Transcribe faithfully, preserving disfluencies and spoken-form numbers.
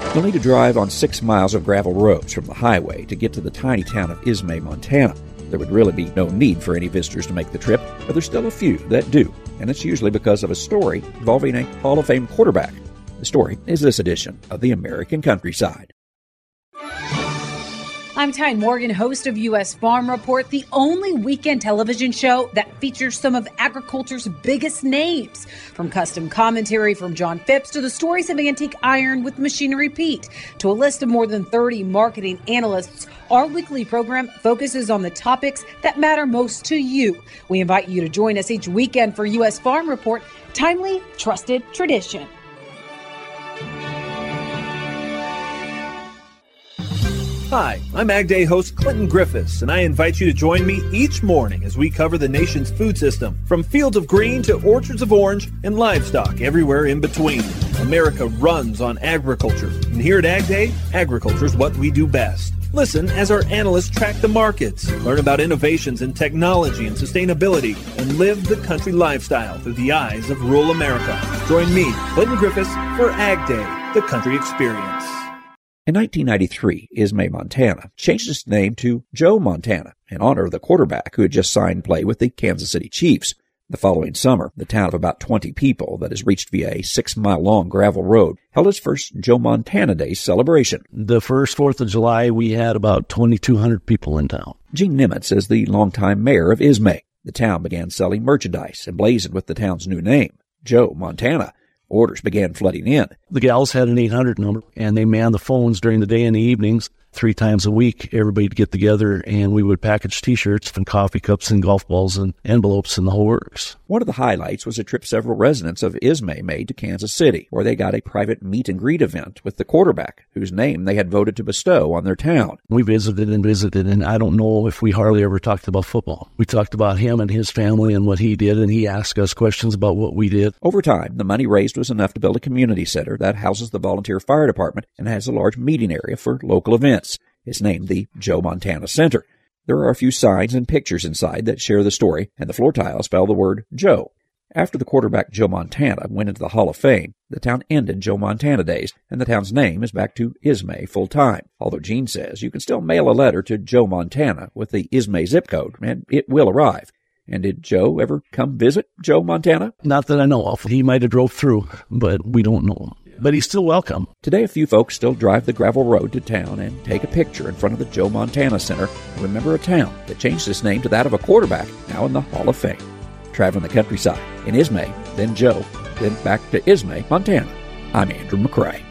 You'll need to drive on six miles of gravel roads from the highway to get to the tiny town of Ismay, Montana. There would really be no need for any visitors to make the trip, but there's still a few that do, and it's usually because of a story involving a Hall of Fame quarterback. The story is this edition of the American Countryside. I'm Ty Morgan, host of U S Farm Report, the only weekend television show that features some of agriculture's biggest names. From custom commentary from John Phipps to the stories of Antique Iron with Machinery Pete to a list of more than thirty marketing analysts, our weekly program focuses on the topics that matter most to you. We invite you to join us each weekend for U S Farm Report, timely, trusted tradition. Hi, I'm Ag Day host Clinton Griffiths, and I invite you to join me each morning as we cover the nation's food system, from fields of green to orchards of orange and livestock everywhere in between. America runs on agriculture, and here at Ag Day, agriculture is what we do best. Listen as our analysts track the markets, learn about innovations in technology and sustainability, and live the country lifestyle through the eyes of rural America. Join me, Clinton Griffiths, for Ag Day, the country experience. In nineteen ninety-three, Ismay, Montana changed its name to Joe Montana in honor of the quarterback who had just signed play with the Kansas City Chiefs. The following summer, the town of about twenty people that is reached via a six-mile-long gravel road held its first Joe Montana Day celebration. The first fourth of July, we had about twenty-two hundred people in town. Gene Nimitz is the longtime mayor of Ismay. The town began selling merchandise emblazoned with the town's new name, Joe Montana. Orders began flooding in. The gals had an eight hundred number, and they manned the phones during the day and the evenings. Three times a week, everybody would get together, and we would package T-shirts and coffee cups and golf balls and envelopes and the whole works. One of the highlights was a trip several residents of Ismay made to Kansas City, where they got a private meet-and-greet event with the quarterback, whose name they had voted to bestow on their town. We visited and visited, and I don't know if we hardly ever talked about football. We talked about him and his family and what he did, and he asked us questions about what we did. Over time, the money raised was enough to build a community center that houses the volunteer fire department and has a large meeting area for local events. It's named the Joe Montana Center. There are a few signs and pictures inside that share the story, and the floor tiles spell the word Joe. After the quarterback Joe Montana went into the Hall of Fame, the town ended Joe Montana Days, and the town's name is back to Ismay full-time. Although Gene says you can still mail a letter to Joe Montana with the Ismay zip code, and it will arrive. And did Joe ever come visit Joe Montana? Not that I know of. He might have drove through, but we don't know. But he's still welcome. Today, a few folks still drive the gravel road to town and take a picture in front of the Joe Montana Center and remember a town that changed its name to that of a quarterback now in the Hall of Fame. Traveling the countryside in Ismay, then Joe, then back to Ismay, Montana. I'm Andrew McCrae.